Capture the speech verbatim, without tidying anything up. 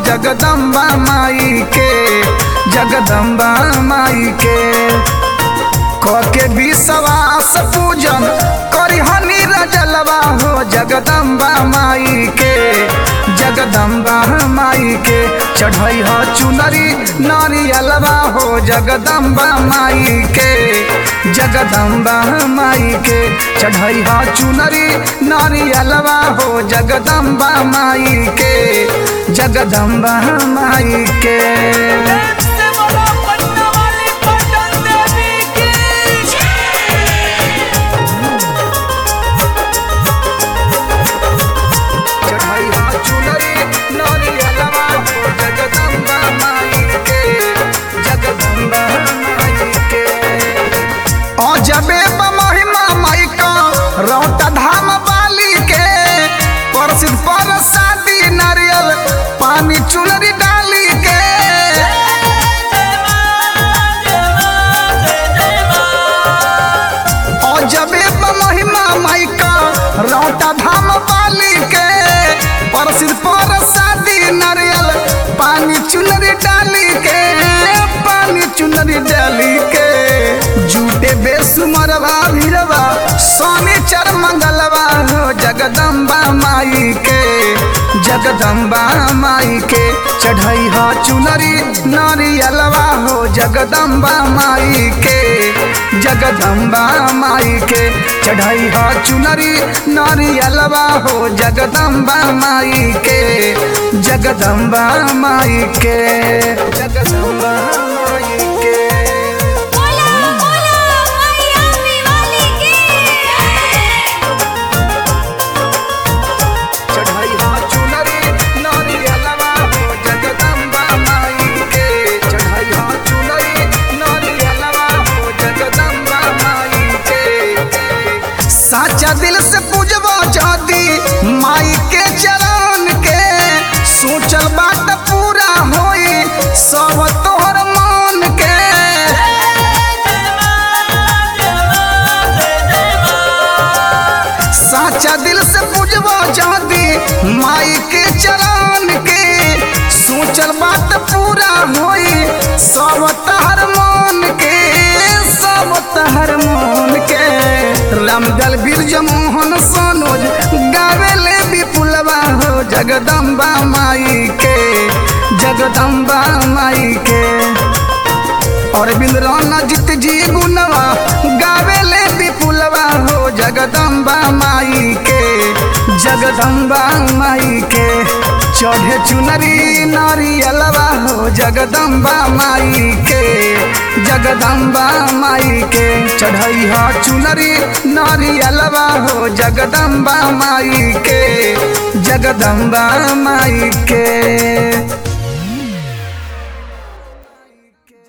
जगदम्बा माई के, जगदम्बा माई के। के विश्वास पूजन करी हनी रजलवा हो जगदम्बा माई के, जगदम्बा माई के। चढ़ई हो चुनरी नारियलवा हो जगदम्बा माई के, जगदम्बा माई के। चढ़ई हो चुनरी नारियलवा हो जगदम्बा माई के, जगदम्बा माई के। जबे महिमा माई का रौता धाम बाली के, प्रसिद्ध परसादी नारियल पानी चुनरी डाली के। और जबे महिमा माई का रौता धाम बाली के, प्रसिद्ध परसादी नारियल पानी चुनरी डाली के, पानी चुनरी डाली के। झूठे बेसुमरवा भीरवा सोनी चर मंगलवा हो जगदम्बा माई के, जगदम्बा माई के। चढ़ई हो चुनरी नारियलवा हो जगदम्बा माई के, जगदम्बा माई के। चढ़ई हो चुनरी नारियलवा हो जगदम्बा माई के, जगदम्बा माई के, जगदम्बा माई के। साचा दिल से पूजबो जादी माई के चरण के, सोचल बात पूरा होई सब तोहर मन के। साचा दिल से पूजबो जादी माई के चरण के, सोचल बात पूरा होई सब तोहर मन के, सब तोहर मन के। रामदल बिरज मोहन सनोज गावेले विपुलवा हो जगदम्बा माई के, जगदम्बा माई के। और बिंद्राना जित जी गुनवा गावेले विपुलवा हो जगदम्बा माई के, जगदम्बा माई के। चढ़े चुनरी नारियलवा हो जगदम्बा माई के, जगदम्बा माई के। चढ़ई हो चुनरी नारियलवा हो जगदम्बा माई के, जगदम्बा माई के।